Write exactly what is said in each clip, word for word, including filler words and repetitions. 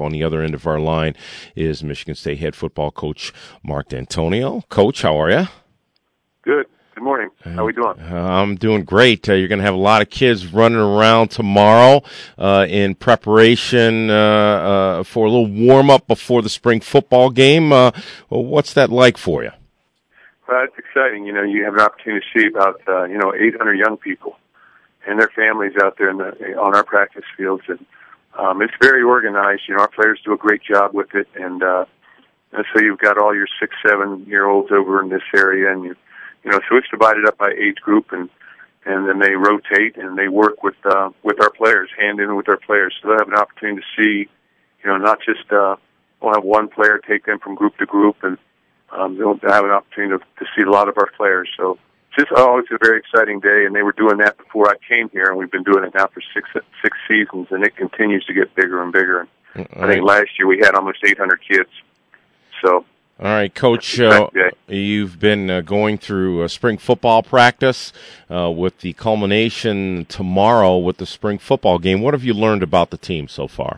On the other end of our line is Michigan State head football coach Mark Dantonio. Coach, how are you? Good. Good morning. How are we doing? Uh, I'm doing great. Uh, you're going to have a lot of kids running around tomorrow uh, in preparation uh, uh, for a little warm-up before the spring football game. Uh, well, what's that like for you? Well, it's exciting. You know, you have an opportunity to see about, uh, you know, eight hundred young people and their families out there in the, on our practice fields. And um, it's very organized. You know, our players do a great job with it. And, uh, and so you've got all your six, seven-year-olds over in this area, and you You know, so it's divided up by age group, and and then they rotate and they work with uh, with our players, hand in with our players. So they'll have an opportunity to see, you know, not just uh, we'll have one player take them from group to group, and um, they'll have an opportunity to, to see a lot of our players. So it's just always a very exciting day, and they were doing that before I came here, and we've been doing it now for six six seasons, and it continues to get bigger and bigger. And I think last year we had almost eight hundred kids. So. All right, Coach, uh, you've been uh, going through uh, spring football practice uh, with the culmination tomorrow with the spring football game. What have you learned about the team so far?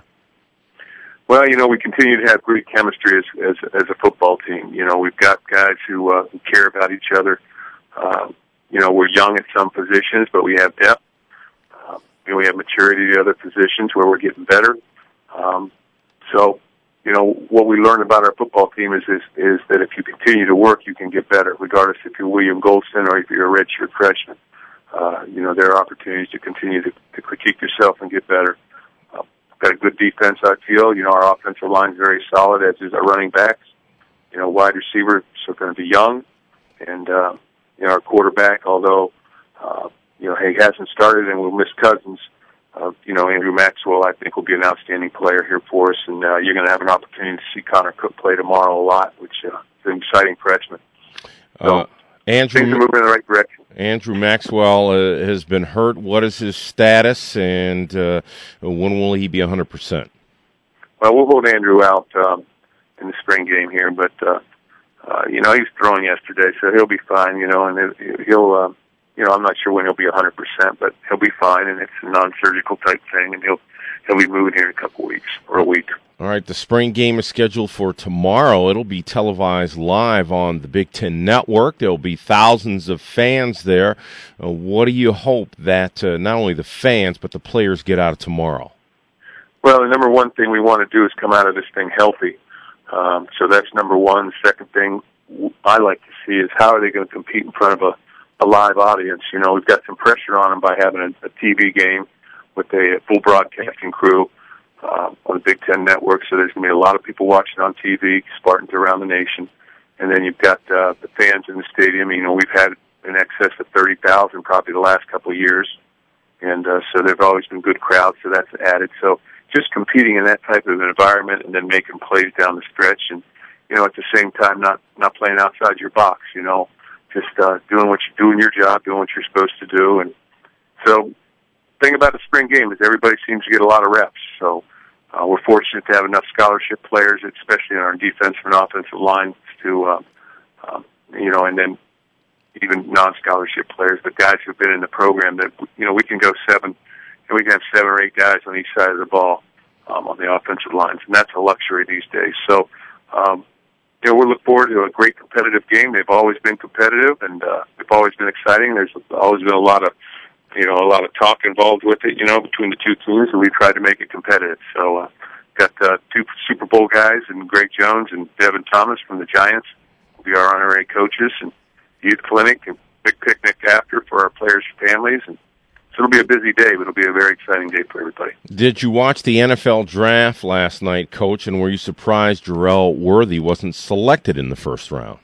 Well, you know, we continue to have great chemistry as as, as a football team. You know, we've got guys who, uh, who care about each other. Uh, you know, we're young at some positions, but we have depth. Uh, you know, we have maturity at other positions where we're getting better. Um, so... You know, what we learn about our football team is, is is that if you continue to work, you can get better, regardless if you're William Goldston or if you're a redshirt freshman. Uh, you know, there are opportunities to continue to, to critique yourself and get better. Uh, got a good defense, I feel. You know, our offensive line is very solid, as is our running backs. You know, wide receivers are going to be young. And, uh, you know, our quarterback, although, uh, you know, he hasn't started and we'll miss Cousins, Uh, you know, Andrew Maxwell, I think, will be an outstanding player here for us, and uh, you're going to have an opportunity to see Connor Cook play tomorrow a lot, which uh, is an exciting freshman. So, uh, Andrew, things are moving in the right direction. Andrew Maxwell uh, has been hurt. What is his status, and uh, when will he be one hundred percent? Well, we'll hold Andrew out um, in the spring game here, but, uh, uh, you know, he was throwing yesterday, so he'll be fine, you know, and he'll uh, – You know, I'm not sure when he'll be one hundred percent, but he'll be fine, and it's a non-surgical type thing, and he'll he'll be moving here in a couple weeks or a week. All right, the spring game is scheduled for tomorrow. It'll be televised live on the Big Ten Network. There will be thousands of fans there. Uh, what do you hope that uh, not only the fans but the players get out of tomorrow? Well, the number one thing we want to do is come out of this thing healthy. Um, so that's number one. The second thing I like to see is how are they going to compete in front of a a live audience. You know, we've got some pressure on them by having a, a T V game with a full broadcasting crew uh, on the Big Ten Network, so there's going to be a lot of people watching on T V, Spartans around the nation. And then you've got uh, the fans in the stadium. You know, we've had in excess of thirty thousand probably the last couple of years, and uh, so there have always been good crowds, so that's added. So just competing in that type of environment and then making plays down the stretch, and, you know, at the same time not, not playing outside your box, you know, just uh, doing what you do in your job, doing what you're supposed to do. And so the thing about the spring game is everybody seems to get a lot of reps. So uh, we're fortunate to have enough scholarship players, especially in our defensive and offensive lines, to, uh, um, you know, and then even non-scholarship players, but guys who've been in the program that, you know, we can go seven, and we can have seven or eight guys on each side of the ball um, on the offensive lines, and that's a luxury these days. So, um, You know, we look forward to a great competitive game. They've always been competitive, and uh, they've always been exciting. There's always been a lot of, you know, a lot of talk involved with it, you know, between the two teams, and we've tried to make it competitive. So, uh, got uh, two Super Bowl guys, and Greg Jones and Devin Thomas from the Giants will be our honorary coaches, and youth clinic and big picnic after for our players' families, and so it'll be a busy day, but it'll be a very exciting day for everybody. Did you watch the N F L draft last night, Coach, and were you surprised Jerrell Worthy wasn't selected in the first round?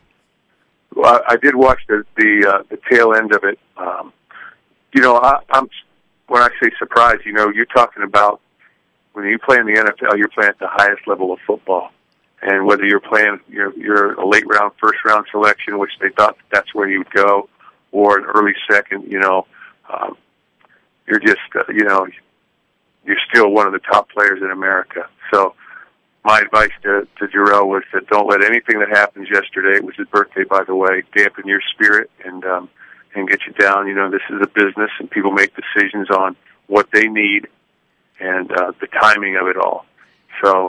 Well, I, I did watch the the, uh, the tail end of it. Um, you know, I, I'm when I say surprised, you know, you're talking about when you play in the N F L, you're playing at the highest level of football, and whether you're playing, you're, you're a late round, first round selection, which they thought that's where you would go, or an early second, you know. Um, You're just, uh, you know, you're still one of the top players in America. So my advice to, to Jerrell was that don't let anything that happens yesterday, it was his birthday, by the way, dampen your spirit and um, and get you down. You know, this is a business, and people make decisions on what they need and uh, the timing of it all. So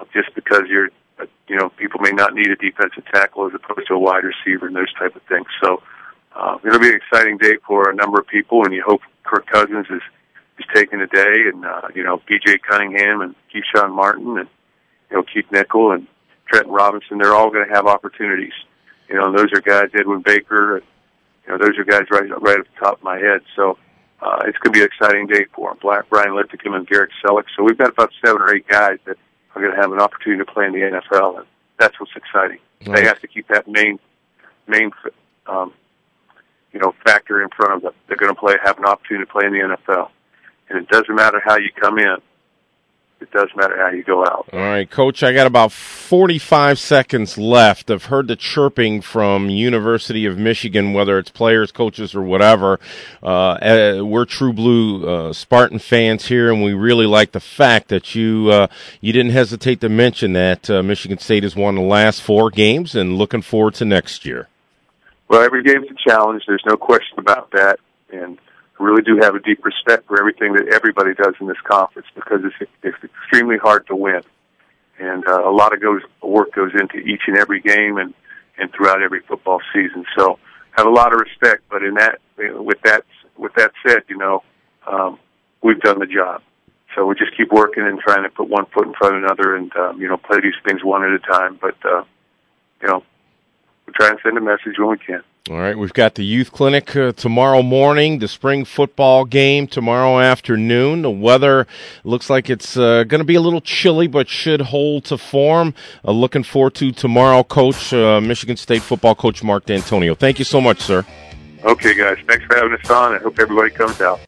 just because you're, uh, you know, people may not need a defensive tackle as opposed to a wide receiver and those type of things. So uh, it'll be an exciting day for a number of people, and you hope Kirk Cousins is, is taking a day, and, uh, you know, B J Cunningham and Keyshawn Martin and, you know, Keith Nickel and Trenton Robinson, they're all going to have opportunities. You know, and those are guys, Edwin Baker, and, you know, those are guys right, right off the top of my head. So uh, it's going to be an exciting day for them. Black, Brian Lipticum and Garrett Selleck. So we've got about seven or eight guys that are going to have an opportunity to play in the N F L, and that's what's exciting. Nice. They have to keep that main, main, um, you know, factor in front of them. They're going to play, have an opportunity to play in the N F L, and it doesn't matter how you come in. It does matter how you go out. All right, Coach, I got about forty-five seconds left. I've heard the chirping from University of Michigan, whether it's players, coaches, or whatever. Uh, we're true blue uh, Spartan fans here, and we really like the fact that you uh, you didn't hesitate to mention that uh, Michigan State has won the last four games and looking forward to next year. Well, every game's a challenge. There's no question about that, and really do have a deep respect for everything that everybody does in this conference, because it's, it's extremely hard to win. And uh, a lot of goes, work goes into each and every game and, and throughout every football season. So have a lot of respect, but in that, with that, with that said, you know, um, we've done the job. So we just keep working and trying to put one foot in front of another and, um, you know, play these things one at a time. But, uh, you know, we try and send a message when we can. All right, we've got the youth clinic uh, tomorrow morning, the spring football game tomorrow afternoon. The weather looks like it's uh, going to be a little chilly, but should hold to form. Uh, looking forward to tomorrow, Coach, uh, Michigan State football coach Mark D'Antonio. Thank you so much, sir. Okay, guys. Thanks for having us on. I hope everybody comes out.